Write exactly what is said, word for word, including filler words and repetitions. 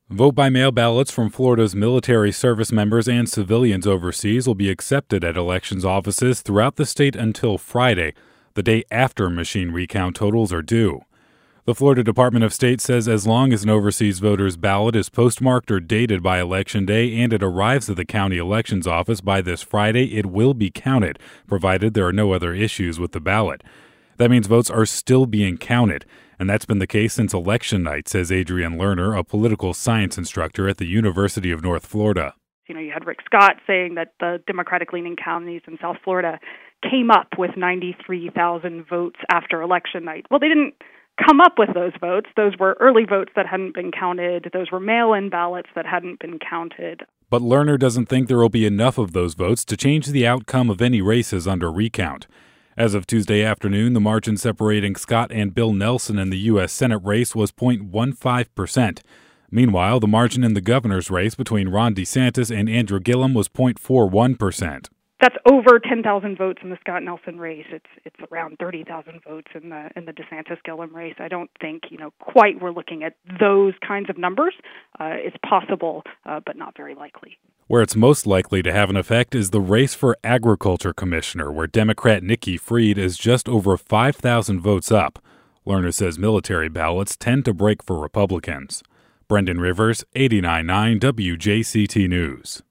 Vote-by-mail ballots from Florida's military service members and civilians overseas will be accepted at elections offices throughout the state until Friday, the day after machine recount totals are due. The Florida Department of State says as long as an overseas voter's ballot is postmarked or dated by Election Day and it arrives at the county elections office by this Friday, it will be counted, provided there are no other issues with the ballot. That means votes are still being counted, and that's been the case since election night, says Adrienne Lerner, a political science instructor at the University of North Florida. You know, you had Rick Scott saying that the Democratic-leaning counties in South Florida came up with ninety-three thousand votes after election night. Well, they didn't come up with those votes. Those were early votes that hadn't been counted. Those were mail-in ballots that hadn't been counted. But Lerner doesn't think there will be enough of those votes to change the outcome of any races under recount. As of Tuesday afternoon, the margin separating Scott and Bill Nelson in the U S Senate race was zero point one five percent. Meanwhile, the margin in the governor's race between Ron DeSantis and Andrew Gillum was zero point four one percent. That's over ten thousand votes in the Scott Nelson race. It's it's around thirty thousand votes in the in the DeSantis Gillum race. I don't think, you know, quite we're looking at those kinds of numbers. Uh, it's possible, uh, but not very likely. Where it's most likely to have an effect is the race for agriculture commissioner, where Democrat Nikki Fried is just over five thousand votes up. Lerner says military ballots tend to break for Republicans. Brendan Rivers, eighty-nine point nine W J C T News.